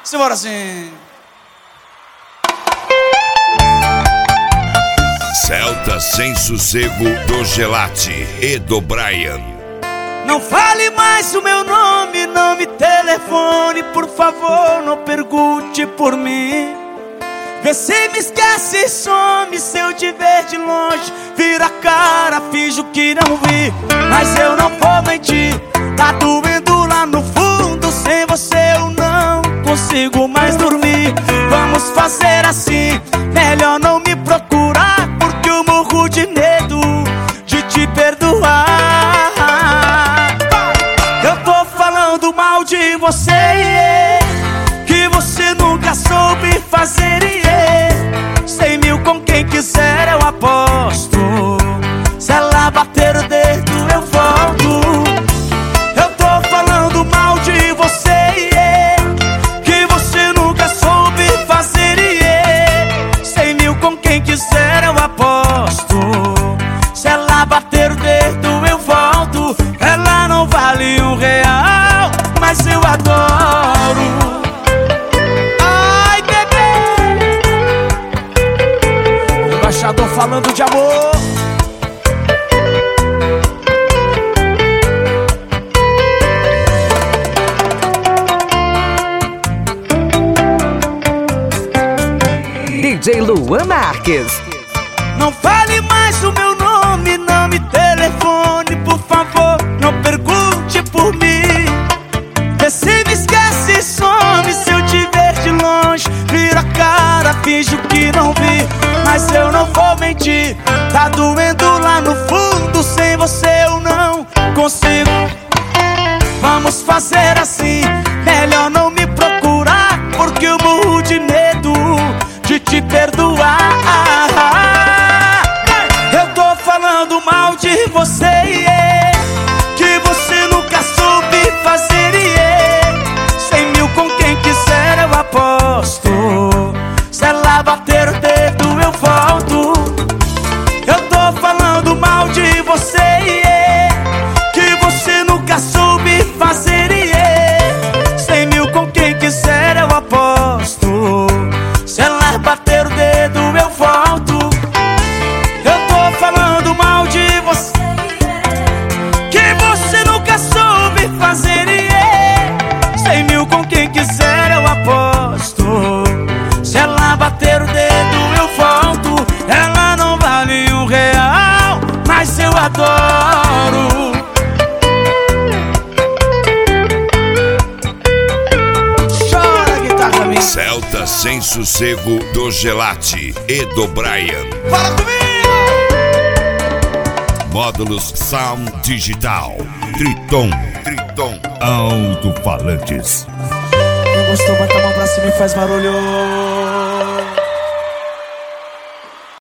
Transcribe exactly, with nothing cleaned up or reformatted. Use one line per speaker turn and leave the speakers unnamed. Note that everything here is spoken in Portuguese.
Simbora assim.
Celta Sem Sossego do Gelati e do Brian.
Não fale mais o meu nome, não me telefone, por favor, não pergunte por mim. Vê se me esquece e some, se eu te ver de longe, vira a cara, finjo que não vi. Mas eu não vou mentir, tá doendo lá no fundo, sem você eu não consigo mais dormir. Vamos fazer assim, melhor não me procurar, porque eu morro de medo de te perdoar. Eu tô falando mal de você, yeah, que você nunca soube fazer, yeah. Cem mil com quem quiser eu aposto, se ela bater o dedo eu volto. Eu tô falando mal de você, yeah, que você nunca soube fazer, yeah. Cem mil com quem quiser eu aposto, se ela bater o dedo eu volto. Ela não vale um real, mas eu adoro. Ai, bebê, embaixador falando de amor.
D J Luan Marques.
Não fale mais o meu nome, não me telefone, por favor, não pergunte por mim. Vê se me esquece e some, se eu te ver de longe, vira a cara, finjo que não vi. Mas eu não vou mentir, tá doendo lá no fundo, sem você eu não consigo. Vamos fazer assim, melhor não me procurar, porque eu morro de medo de te perdoar. Eu tô falando mal de você, yeah, que você nunca soube fazer, yeah. Cem mil com quem quiser eu aposto, se ela bater o dedo eu volto. Eu tô falando mal de você, yeah, que você nunca soube fazer, yeah. Cem mil com quem quiser eu aposto, se ela bater o dedo eu volto. Eu tô falando mal de você, que você nunca soube fazer, yeah. Cem mil com quem quiser eu aposto, se ela bater o dedo eu volto. Ela não vale um real, mas eu adoro. Chora, guitarra minha.
Celta Sem Sossego do Gelati e do Brian.
Fala comigo!
Módulos Sound Digital. Triton. Triton. Alto-falantes.
Quem gostou, bota a mão pra cima e faz barulho.